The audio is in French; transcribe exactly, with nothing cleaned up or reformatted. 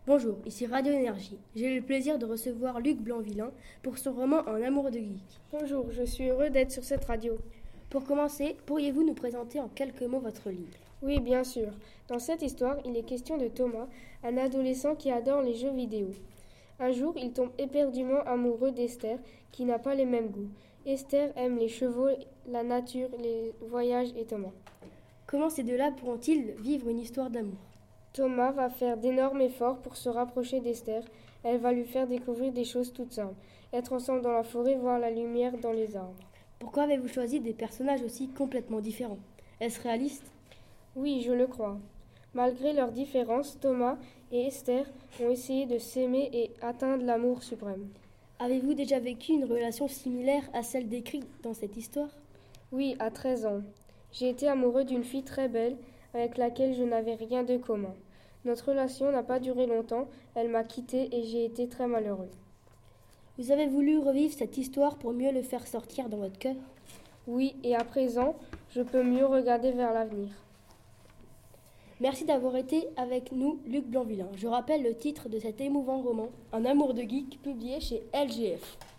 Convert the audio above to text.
Bonjour, ici Radio Énergie. J'ai le plaisir de recevoir Luc Blanvillain pour son roman Un amour de geek. Bonjour, je suis heureux d'être sur cette radio. Pour commencer, pourriez-vous nous présenter en quelques mots votre livre ? Oui, bien sûr. Dans cette histoire, il est question de Thomas, un adolescent qui adore les jeux vidéo. Un jour, il tombe éperdument amoureux d'Esther, qui n'a pas les mêmes goûts. Esther aime les chevaux, la nature, les voyages et Thomas. Comment ces deux-là pourront-ils vivre une histoire d'amour ? Thomas va faire d'énormes efforts pour se rapprocher d'Esther. Elle va lui faire découvrir des choses toutes simples. Être ensemble dans la forêt, voir la lumière dans les arbres. Pourquoi avez-vous choisi des personnages aussi complètement différents ? Est-ce réaliste ? Oui, je le crois. Malgré leurs différences, Thomas et Esther ont essayé de s'aimer et atteindre l'amour suprême. Avez-vous déjà vécu une relation similaire à celle décrite dans cette histoire ? Oui, à treize ans. J'ai été amoureux d'une fille très belle avec laquelle je n'avais rien de commun. Notre relation n'a pas duré longtemps, elle m'a quitté et j'ai été très malheureux. Vous avez voulu revivre cette histoire pour mieux le faire sortir dans votre cœur ? Oui, et à présent, je peux mieux regarder vers l'avenir. Merci d'avoir été avec nous, Luc Blanvillain. Je rappelle le titre de cet émouvant roman, Un amour de geek, publié chez L G F.